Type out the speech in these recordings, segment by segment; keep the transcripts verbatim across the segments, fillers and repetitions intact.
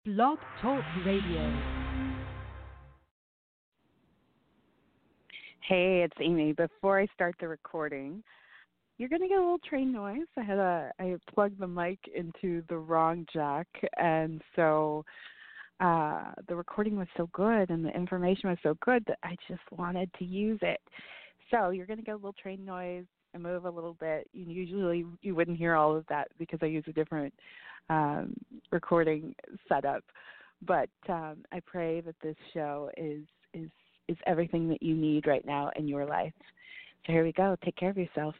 Blog Talk Radio. Hey, it's Amy. Before I start the recording, you're going to get a little train noise. I had a I plugged the mic into the wrong jack, and so uh, the recording was so good and the information was so good that I just wanted to use it. So you're going to get a little train noise and move a little bit. You usually you wouldn't hear all of that because I use a different um, recording setup. But um, I pray that this show is is is everything that you need right now in your life. So here we go. Take care of yourself.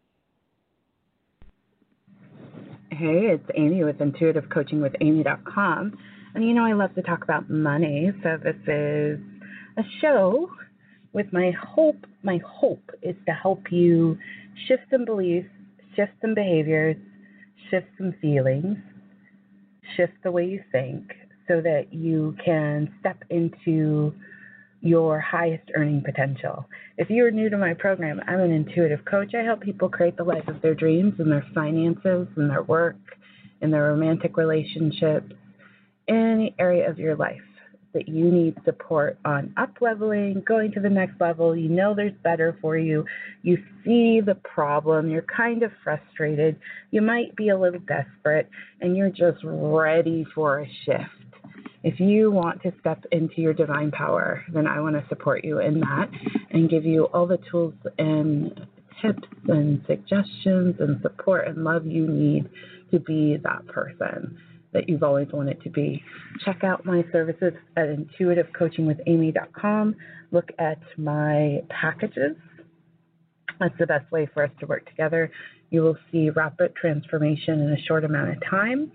Hey, it's Amy with intuitive coaching with amy dot com. And you know I love to talk about money, so this is a show with my hope. My hope is to help you shift some beliefs, shift some behaviors, shift some feelings, shift the way you think so that you can step into your highest earning potential. If you're new to my program, I'm an intuitive coach. I help people create the life of their dreams in their finances, in their work, in their romantic relationships, any area of your life that you need support on up-leveling, going to the next level. You know there's better for you. You see the problem. You're kind of frustrated. You might be a little desperate, and you're just ready for a shift. If you want to step into your divine power, then I want to support you in that and give you all the tools and tips and suggestions and support and love you need to be that person that you've always wanted to be. Check out my services at intuitive coaching with amy dot com. Look at my packages. That's the best way for us to work together. You will see rapid transformation in a short amount of time.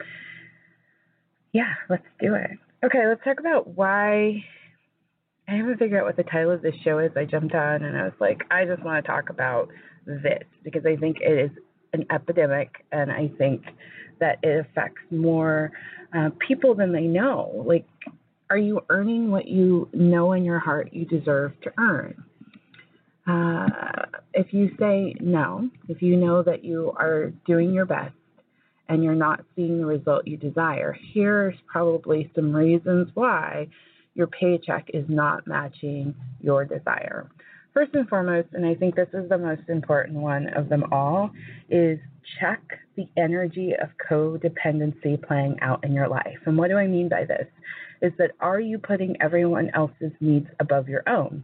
Yeah, let's do it. Okay, let's talk about why. I haven't figured out what the title of this show is. I jumped on and I was like, I just want to talk about this because I think it is an epidemic and I think that it affects more uh, people than they know. Like, are you earning what you know in your heart you deserve to earn? Uh, if you say no, if you know that you are doing your best, and you're not seeing the result you desire, here's probably some reasons why your paycheck is not matching your desire. First and foremost, and I think this is the most important one of them all, is check the energy of codependency playing out in your life. And what do I mean by this? Is that are you putting everyone else's needs above your own?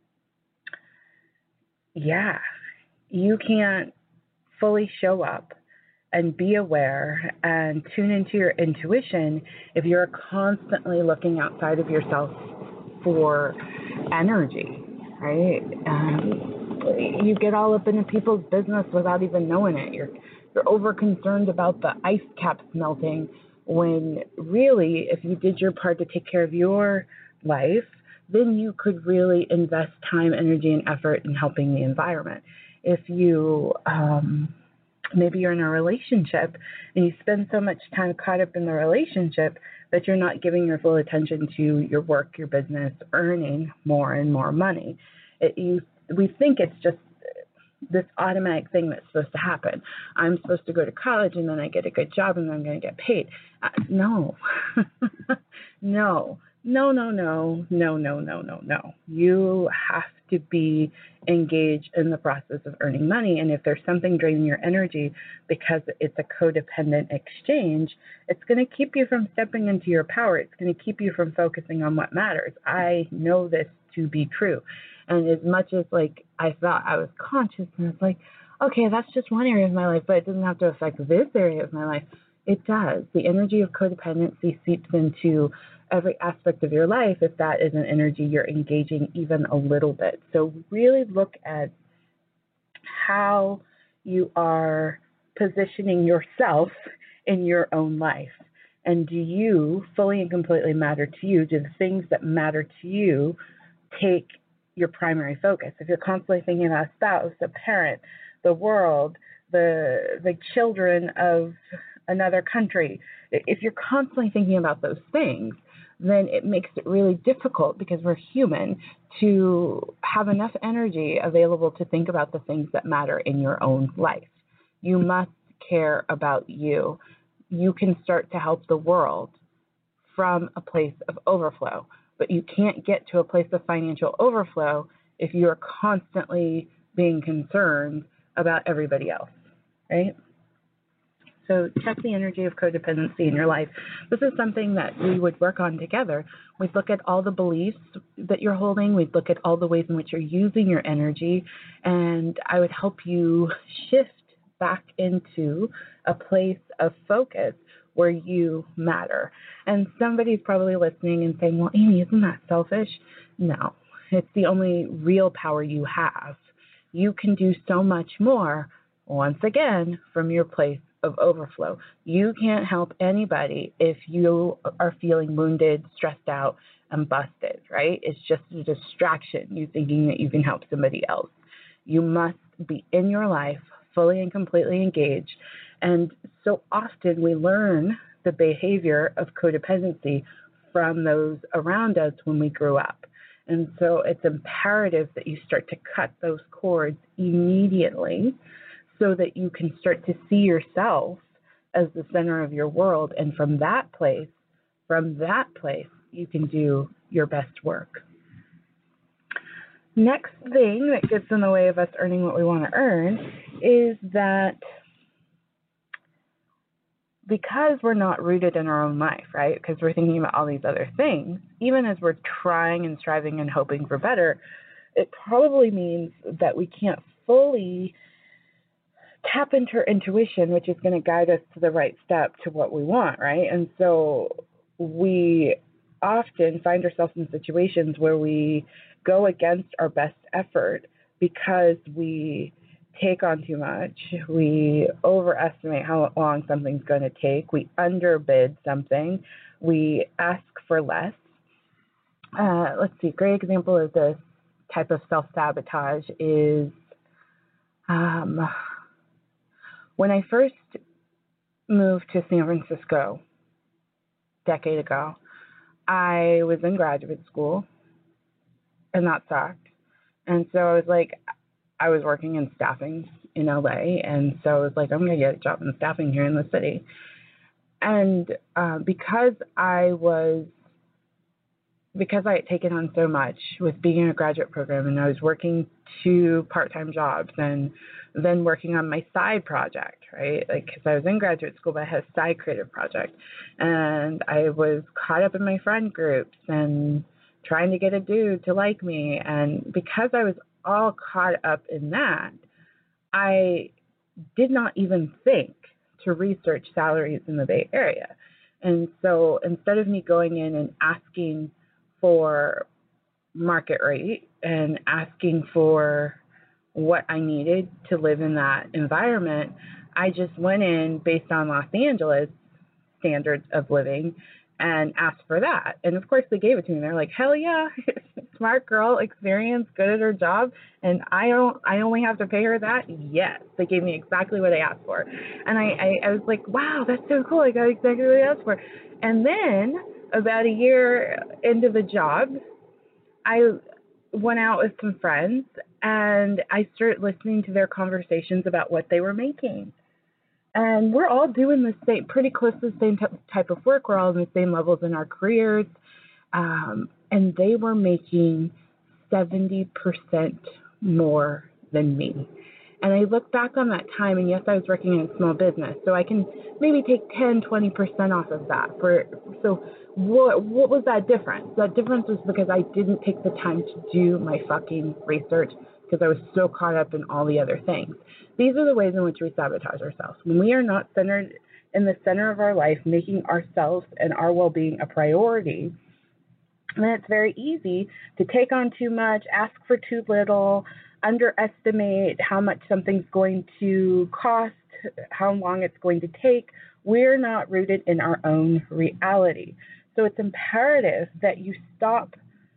Yeah, you can't fully show up and be aware and tune into your intuition if you're constantly looking outside of yourself for energy, right? Um, you get all up into people's business without even knowing it. You're you're over concerned about the ice caps melting when really, if you did your part to take care of your life, then you could really invest time, energy, and effort in helping the environment. If you um, Maybe you're in a relationship and you spend so much time caught up in the relationship that you're not giving your full attention to your work, your business, earning more and more money. It, you, we think it's just this automatic thing that's supposed to happen. I'm supposed to go to college and then I get a good job and then I'm going to get paid. Uh, no, no, no, no, no, no, no, no, no, no. You have to be engaged in the process of earning money. And if there's something draining your energy because it's a codependent exchange, it's going to keep you from stepping into your power. It's going to keep you from focusing on what matters. I know this to be true. And as much as like I thought I was conscious and it's like, okay, that's just one area of my life, but it doesn't have to affect this area of my life. It does. The energy of codependency seeps into every aspect of your life if that is an energy you're engaging even a little bit. So really look at how you are positioning yourself in your own life. And do you fully and completely matter to you? Do the things that matter to you take your primary focus? If you're constantly thinking about a spouse, a parent, the world, the the children of another country, if you're constantly thinking about those things, then it makes it really difficult because we're human to have enough energy available to think about the things that matter in your own life. You must care about you. You can start to help the world from a place of overflow. But you can't get to a place of financial overflow if you're constantly being concerned about everybody else, right? So check the energy of codependency in your life. This is something that we would work on together. We'd look at all the beliefs that you're holding. We'd look at all the ways in which you're using your energy. And I would help you shift back into a place of focus where you matter. And somebody's probably listening and saying, well, Amy, isn't that selfish? No, it's the only real power you have. You can do so much more, once again, from your place of overflow. You can't help anybody if you are feeling wounded, stressed out, and busted, right? It's just a distraction, you thinking that you can help somebody else. You must be in your life fully and completely engaged. And so often we learn the behavior of codependency from those around us when we grew up. And so it's imperative that you start to cut those cords immediately so that you can start to see yourself as the center of your world. And from that place, from that place, you can do your best work. Next thing that gets in the way of us earning what we want to earn is that because we're not rooted in our own life, right? Because we're thinking about all these other things, even as we're trying and striving and hoping for better, it probably means that we can't fully tap into our intuition, which is going to guide us to the right step to what we want, right? And so we often find ourselves in situations where we go against our best effort because we take on too much, we overestimate how long something's going to take, we underbid something, we ask for less. Uh, let's see, a great example of this type of self-sabotage is um, when I first moved to San Francisco a decade ago, I was in graduate school, and that sucked. And so I was like, I was working in staffing in L A, and so I was like, I'm going to get a job in staffing here in the city. And uh, because I was, because I had taken on so much with being in a graduate program, and I was working two part-time jobs and then working on my side project, right? Like, because I was in graduate school, but I had a side creative project, and I was caught up in my friend groups and trying to get a dude to like me. And because I was all caught up in that, I did not even think to research salaries in the Bay Area. And so instead of me going in and asking for market rate and asking for what I needed to live in that environment, I just went in based on Los Angeles standards of living and asked for that. And of course they gave it to me. They're like, hell yeah, smart girl, experienced, good at her job, and I don't I only have to pay her that? Yes. They gave me exactly what I asked for. And I, I, I was like, wow, that's so cool. I got exactly what I asked for. And then about a year into the job, I went out with some friends and I started listening to their conversations about what they were making. And we're all doing the same, pretty close to the same type of work. We're all in the same levels in our careers. Um, and they were making seventy percent more than me. And I look back on that time, and yes, I was working in a small business, so I can maybe take ten, twenty percent off of that. For So what, what was that difference? That difference was because I didn't take the time to do my fucking research because I was so caught up in all the other things. These are the ways in which we sabotage ourselves. When we are not centered in the center of our life, making ourselves and our well-being a priority, then it's very easy to take on too much, ask for too little, underestimate how much something's going to cost, how long it's going to take. We're not rooted in our own reality. So it's imperative that you stop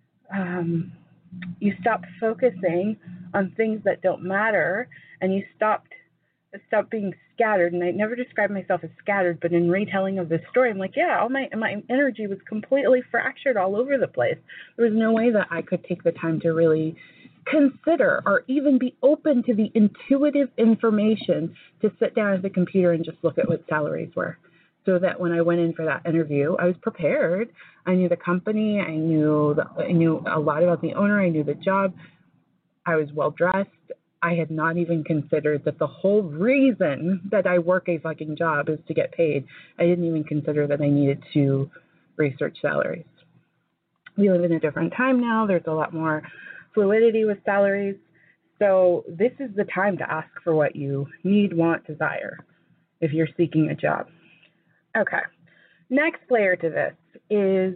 um, you stop focusing on things that don't matter, and you stopped stop being scattered. And I never described myself as scattered, but in retelling of this story, I'm like, yeah, all my my energy was completely fractured all over the place. There was no way that I could take the time to really consider or even be open to the intuitive information to sit down at the computer and just look at what salaries were. so that when I went in for that interview, I was prepared. I knew the company. I knew the, I knew a lot about the owner. I knew the job. I was well dressed. I had not even considered that the whole reason that I work a fucking job is to get paid. I didn't even consider that I needed to research salaries. We live in a different time now. There's a lot more fluidity with salaries. So this is the time to ask for what you need, want, desire if you're seeking a job. Okay. Next layer to this is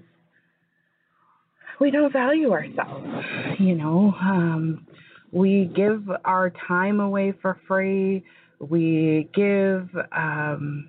we don't value ourselves. You know, um, we give our time away for free. We give, um,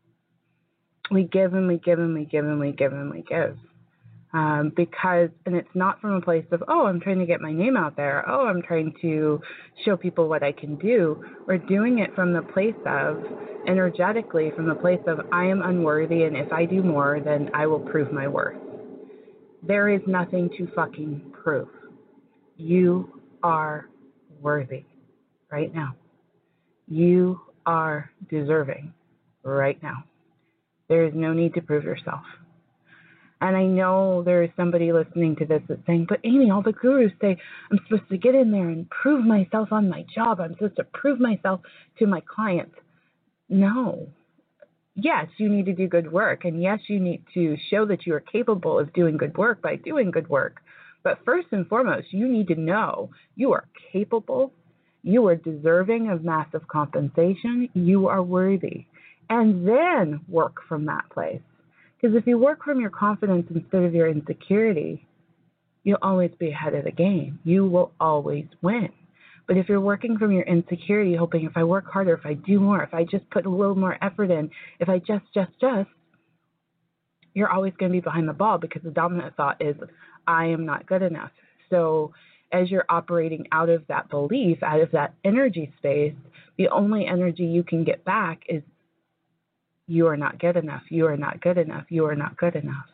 we give and we give and we give and we give and we give. Um, because, and it's not from a place of, oh, I'm trying to get my name out there. Oh, I'm trying to show people what I can do. We're doing it from the place of, energetically, from the place of, I am unworthy, and if I do more, then I will prove my worth. There is nothing to fucking prove. You are worthy right now. You are deserving right now. There is no need to prove yourself. And I know there is somebody listening to this that's saying, but Amy, all the gurus say I'm supposed to get in there and prove myself on my job. I'm supposed to prove myself to my clients. No. Yes, you need to do good work. And yes, you need to show that you are capable of doing good work by doing good work. But first and foremost, you need to know you are capable. You are deserving of massive compensation. You are worthy. And then work from that place. Because if you work from your confidence instead of your insecurity, you'll always be ahead of the game. You will always win. But if you're working from your insecurity, hoping if I work harder, if I do more, if I just put a little more effort in, if I just, just, just, you're always going to be behind the ball because the dominant thought is, I am not good enough. So as you're operating out of that belief, out of that energy space, the only energy you can get back is, you are not good enough, you are not good enough, you are not good enough.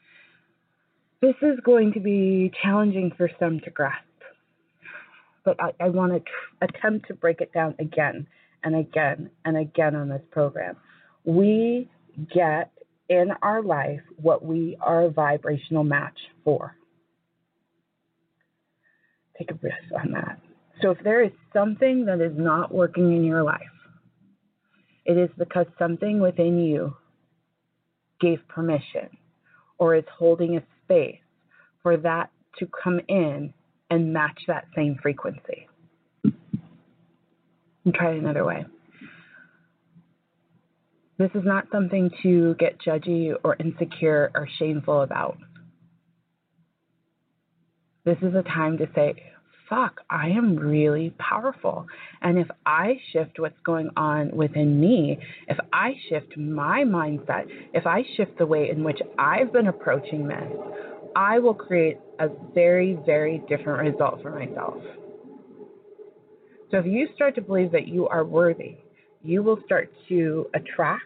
This is going to be challenging for some to grasp. But I, I want to tr- attempt to break it down again and again and again on this program. We get in our life what we are a vibrational match for. Take a breath on that. So if there is something that is not working in your life, it is because something within you gave permission or is holding a space for that to come in and match that same frequency. And try it another way. This is not something to get judgy or insecure or shameful about. This is a time to say, fuck, I am really powerful. And if I shift what's going on within me, if I shift my mindset, if I shift the way in which I've been approaching this, I will create a very, very different result for myself. So if you start to believe that you are worthy, you will start to attract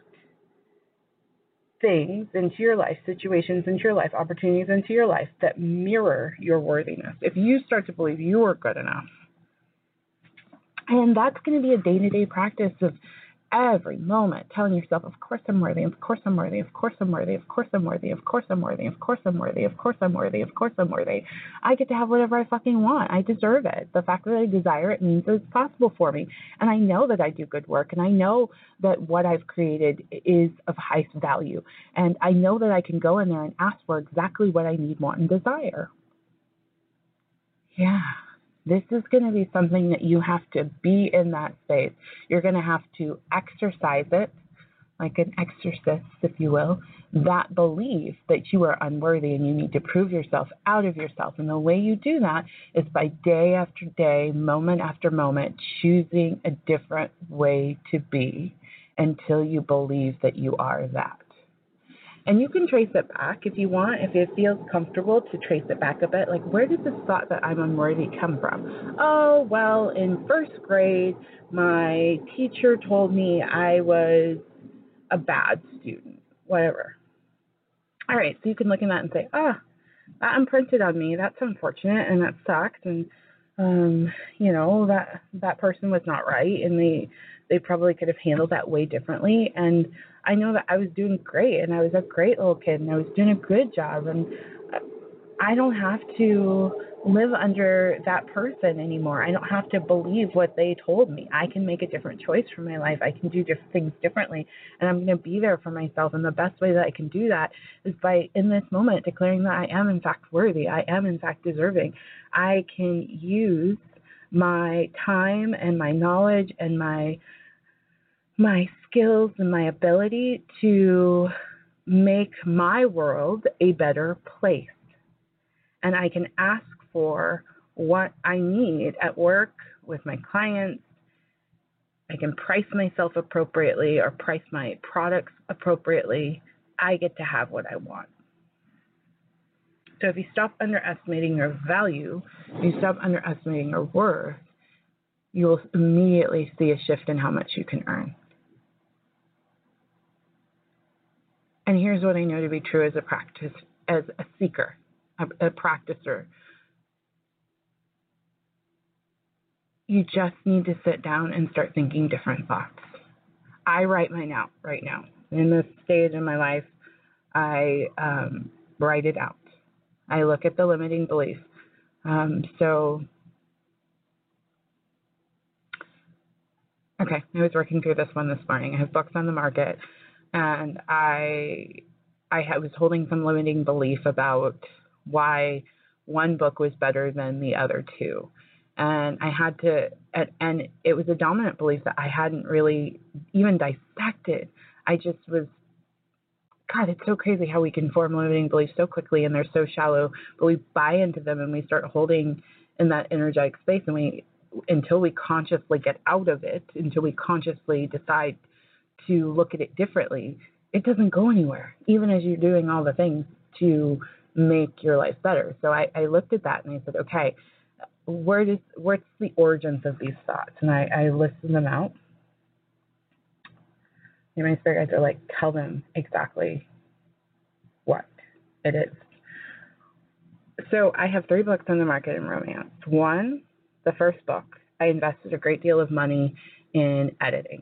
things into your life, situations into your life, opportunities into your life that mirror your worthiness. If you start to believe you are good enough, and that's going to be a day-to-day practice of every moment telling yourself, of course I'm worthy, of course I'm worthy, of course I'm worthy, of course I'm worthy, of course I'm worthy, of course I'm worthy, of course I'm worthy, of course I'm worthy. I get to have whatever I fucking want. I deserve it. The fact that I desire it means that it's possible for me. And I know that I do good work, and I know that what I've created is of highest value. And I know that I can go in there and ask for exactly what I need, want, and desire. Yeah. This is going to be something that you have to be in that space. You're going to have to exercise it, like an exorcist, if you will, that belief that you are unworthy and you need to prove yourself out of yourself. And the way you do that is by day after day, moment after moment, choosing a different way to be until you believe that you are that. And you can trace it back if you want, if it feels comfortable to trace it back a bit. Like, where did this thought that I'm unworthy come from? Oh, well, in first grade, my teacher told me I was a bad student, whatever. All right, so you can look at that and say, ah, that imprinted on me. That's unfortunate, and that sucked. And, um, you know, that that person was not right, and they they probably could have handled that way differently. And I know that I was doing great, and I was a great little kid, and I was doing a good job, and I don't have to live under that person anymore. I don't have to believe what they told me. I can make a different choice for my life. I can do different things differently, and I'm going to be there for myself. And the best way that I can do that is by, in this moment, declaring that I am, in fact, worthy. I am, in fact, deserving. I can use my time and my knowledge and my my skills and my ability to make my world a better place. And I can ask for what I need at work with my clients. I can price myself appropriately or price my products appropriately. I get to have what I want. So if you stop underestimating your value, you stop underestimating your worth, you will immediately see a shift in how much you can earn. And here's what I know to be true as a practice, as a seeker, a, a practicer. You just need to sit down and start thinking different thoughts. I write mine out right now. In this stage in my life, I um, write it out. I look at the limiting beliefs. Um, so, okay, I was working through this one this morning. I have books on the market. And I I was holding some limiting belief about why one book was better than the other two. And I had to, and it was a dominant belief that I hadn't really even dissected. I just was, God, it's so crazy how we can form limiting beliefs so quickly and they're so shallow, but we buy into them and we start holding in that energetic space, and we, until we consciously get out of it, until we consciously decide to look at it differently, it doesn't go anywhere, even as you're doing all the things to make your life better. So I, I looked at that and I said, okay, where does, what's the origins of these thoughts? And I, I listed them out. And my spirit guides are like, tell them exactly what it is. So I have three books on the market in romance. One, the first book, I invested a great deal of money in editing.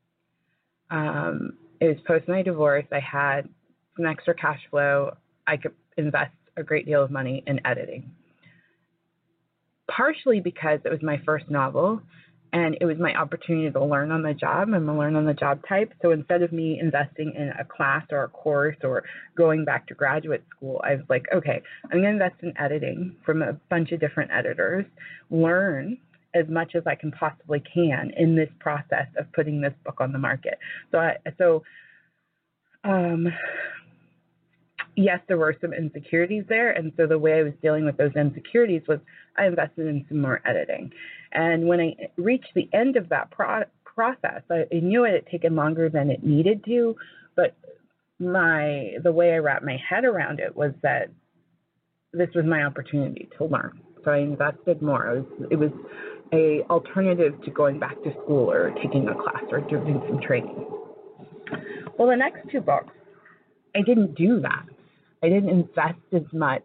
Um, it was post my divorce. I had some extra cash flow. I could invest a great deal of money in editing. Partially because it was my first novel and it was my opportunity to learn on the job. I'm a learn on the job type. So instead of me investing in a class or a course or going back to graduate school, I was like, okay, I'm going to invest in editing from a bunch of different editors, learn as much as I can possibly can in this process of putting this book on the market. So, I, so, um, yes, there were some insecurities there. And so the way I was dealing with those insecurities was I invested in some more editing. And when I reached the end of that pro- process, I, I knew it had taken longer than it needed to, but my, the way I wrapped my head around it was that this was my opportunity to learn. So I invested more. It was, it was a alternative to going back to school or taking a class or doing some training. Well, the next two books, I didn't do that. I didn't invest as much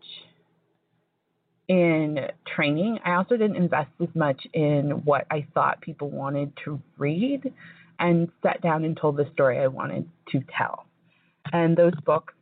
in training. I also didn't invest as much in what I thought people wanted to read and sat down and told the story I wanted to tell. And those books,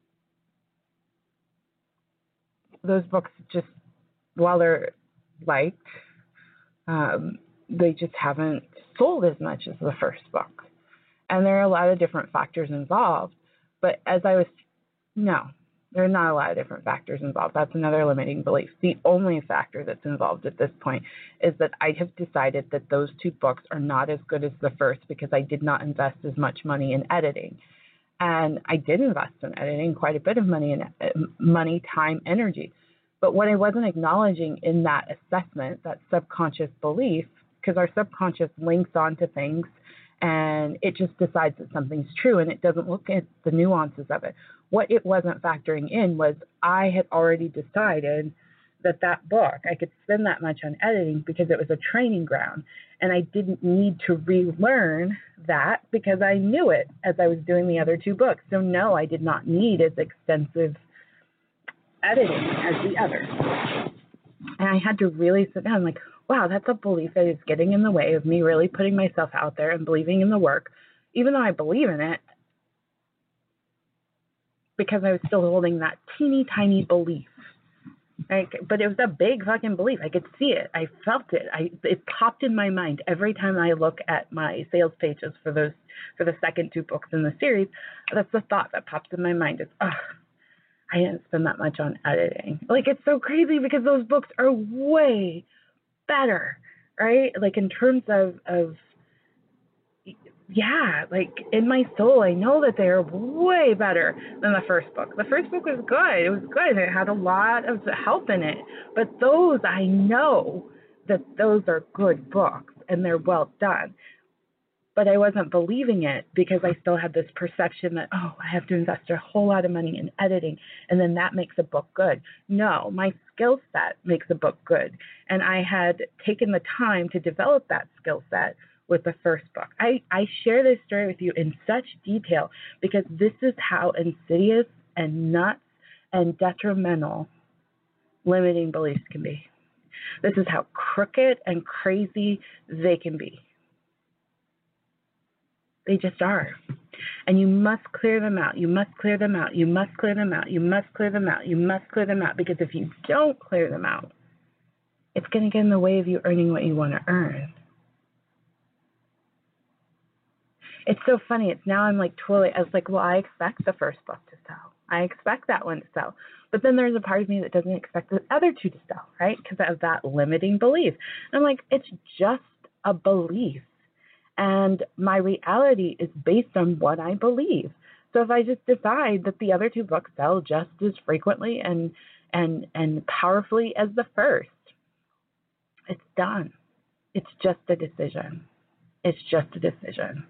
those books just, while they're liked, um, they just haven't sold as much as the first book. And there are a lot of different factors involved. But as I was, no, there are not a lot of different factors involved. That's another limiting belief. The only factor that's involved at this point is that I have decided that those two books are not as good as the first because I did not invest as much money in editing. And I did invest in editing, quite a bit of money in money, time, energy. But what I wasn't acknowledging in that assessment, that subconscious belief, because our subconscious links onto things and it just decides that something's true and it doesn't look at the nuances of it. What it wasn't factoring in was I had already decided that that book, I could spend that much on editing because it was a training ground. And I didn't need to relearn that because I knew it as I was doing the other two books. So no, I did not need as extensive editing as the others. And I had to really sit down like, wow, that's a belief that is getting in the way of me really putting myself out there and believing in the work. Even though I believe in it, because I was still holding that teeny tiny belief. Like, but it was a big fucking belief. I could see it. I felt it. I it popped in my mind every time I look at my sales pages for those for the second two books in the series. That's the thought that pops in my mind. Is, oh, I didn't spend that much on editing. Like, it's so crazy because those books are way better, right? Like, in terms of, of yeah, like, in my soul, I know that they're way better than the first book. The first book was good. It was good. It had a lot of help in it. But those, I know that those are good books and they're well done. But I wasn't believing it because I still had this perception that, oh, I have to invest a whole lot of money in editing, and then that makes a book good. No, my skill set makes a book good. And I had taken the time to develop that skill set with the first book. I, I share this story with you in such detail because this is how insidious and nuts and detrimental limiting beliefs can be. This is how crooked and crazy they can be. They just are. And you must clear them out. You must clear them out. You must clear them out. You must clear them out. You must clear them out. Because if you don't clear them out, it's going to get in the way of you earning what you want to earn. It's so funny. It's now I'm like totally, I was like, well, I expect the first book to sell. I expect that one to sell. But then there's a part of me that doesn't expect the other two to sell, right? Because of that limiting belief. And I'm like, it's just a belief. And my reality is based on what I believe. So if I just decide that the other two books sell just as frequently and and and powerfully as the first, it's done. It's just a decision. It's just a decision.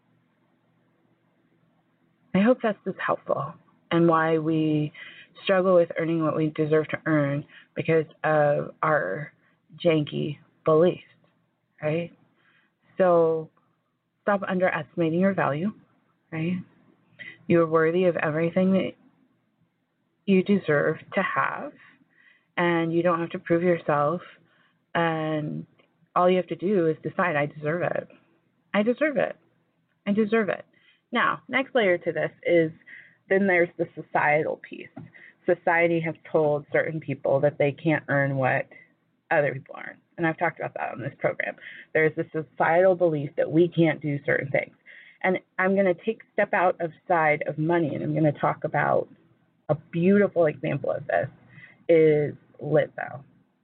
I hope that's just helpful and why we struggle with earning what we deserve to earn because of our janky beliefs, right? So stop underestimating your value, right? You're worthy of everything that you deserve to have, and you don't have to prove yourself, and all you have to do is decide, I deserve it. I deserve it. I deserve it. Now, next layer to this is then there's the societal piece. Society has told certain people that they can't earn what other people earn. And I've talked about that on this program. There's this societal belief that we can't do certain things. And I'm going to take step out of side of money, and I'm going to talk about a beautiful example of this is Lizzo.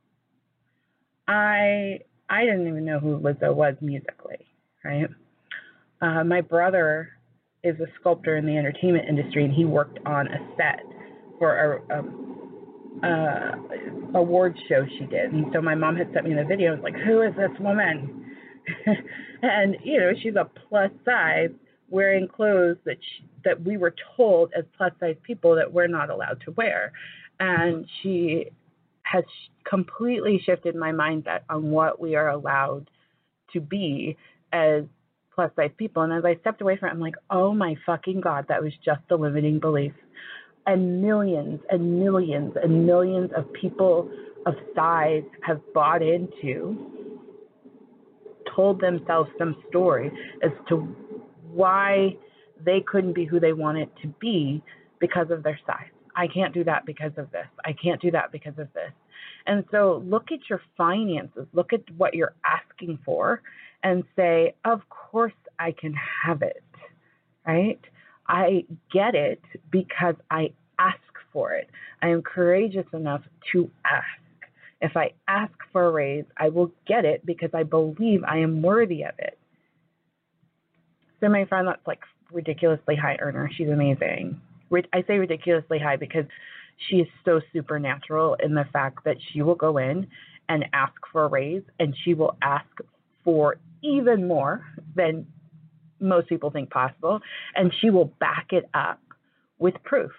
I I didn't even know who Lizzo was musically, right? Uh, my brother is a sculptor in the entertainment industry, and he worked on a set for a, a uh, award show she did. And so my mom had sent me the video. I was like, who is this woman? And, you know, she's a plus size wearing clothes that she, that we were told as plus size people that we're not allowed to wear. And she has completely shifted my mindset on what we are allowed to be as plus size people. And as I stepped away from it, I'm like, oh my fucking God, that was just a limiting belief. And millions and millions and millions of people of size have bought into, told themselves some story as to why they couldn't be who they wanted to be because of their size. I can't do that because of this. I can't do that because of this. And so look at your finances, look at what you're asking for and say, of course I can have it, right? I get it because I ask for it. I am courageous enough to ask. If I ask for a raise, I will get it because I believe I am worthy of it. So my friend that's like ridiculously high earner, she's amazing. I say ridiculously high because she is so supernatural in the fact that she will go in and ask for a raise, and she will ask for even more than most people think possible, and she will back it up with proof.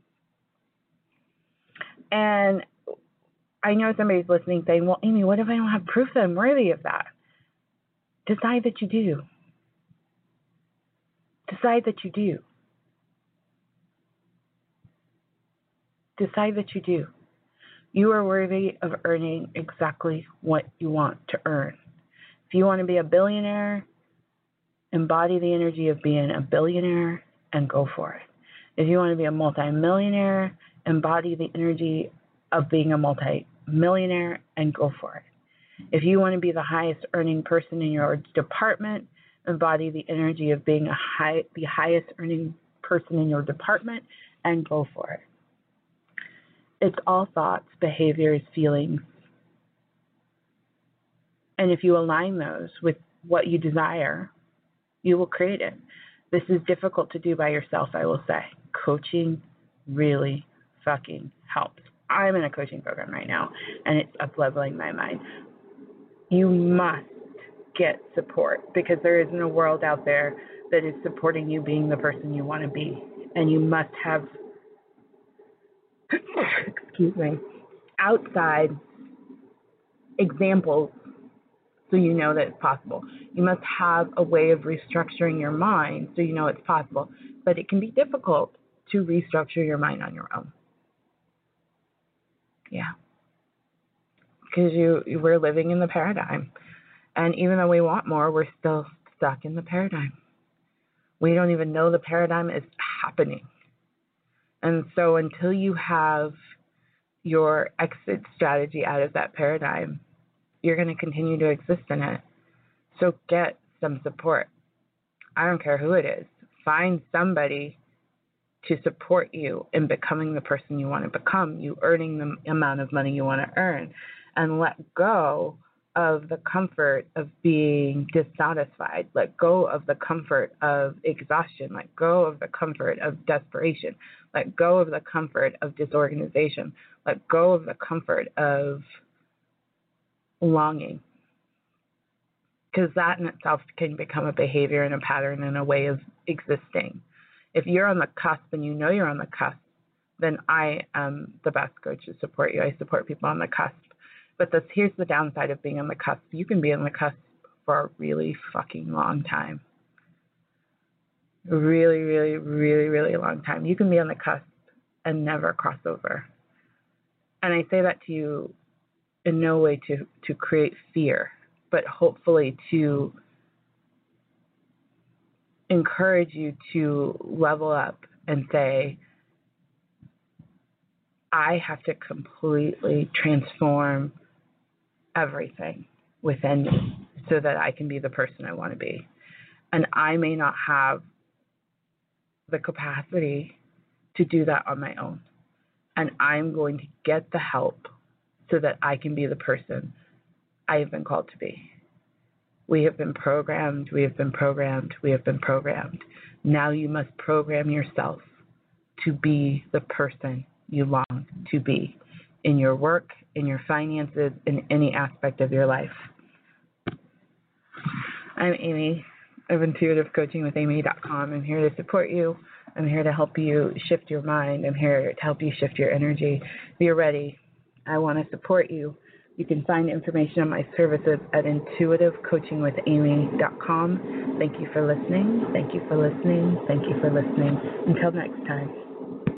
And I know somebody's listening saying, well, Amy, what if I don't have proof that I'm worthy of that? Decide that you do. Decide that you do. Decide that you do. You are worthy of earning exactly what you want to earn. If you want to be a billionaire, embody the energy of being a billionaire and go for it. If you want to be a multimillionaire, embody the energy of being a multimillionaire and go for it. If you want to be the highest earning person in your department, embody the energy of being a high, the highest earning person in your department and go for it. It's all thoughts, behaviors, feelings. And if you align those with what you desire, you will create it. This is difficult to do by yourself, I will say. Coaching really fucking helps. I'm in a coaching program right now, and it's up-leveling my mind. You must get support because there isn't a world out there that is supporting you being the person you want to be. And you must have, excuse me, outside examples so you know that it's possible. You must have a way of restructuring your mind so you know it's possible. But it can be difficult to restructure your mind on your own. Yeah. Because you, we're living in the paradigm. And even though we want more, we're still stuck in the paradigm. We don't even know the paradigm is happening. And so until you have your exit strategy out of that paradigm, you're going to continue to exist in it. So get some support. I don't care who it is. Find somebody to support you in becoming the person you want to become, you earning the amount of money you want to earn, and let go of the comfort of being dissatisfied. Let go of the comfort of exhaustion. Let go of the comfort of desperation. Let go of the comfort of disorganization. Let go of the comfort of longing. Because that in itself can become a behavior and a pattern and a way of existing. If you're on the cusp and you know you're on the cusp, then I am the best coach to support you. I support people on the cusp. But this, here's the downside of being on the cusp. You can be on the cusp for a really fucking long time. Really, really, really, really long time. You can be on the cusp and never cross over. And I say that to you in no way to, to create fear, but hopefully to encourage you to level up and say, I have to completely transform everything within me so that I can be the person I want to be. And I may not have the capacity to do that on my own. And I'm going to get the help so that I can be the person I have been called to be. We have been programmed, we have been programmed, we have been programmed. Now you must program yourself to be the person you long to be in your work, in your finances, in any aspect of your life. I'm Amy of intuitive coaching with amy dot com. I'm here to support you. I'm here to help you shift your mind. I'm here to help you shift your energy. If you're ready, I want to support you. You can find information on my services at intuitive coaching with amy dot com. Thank you for listening. Thank you for listening. Thank you for listening. Until next time.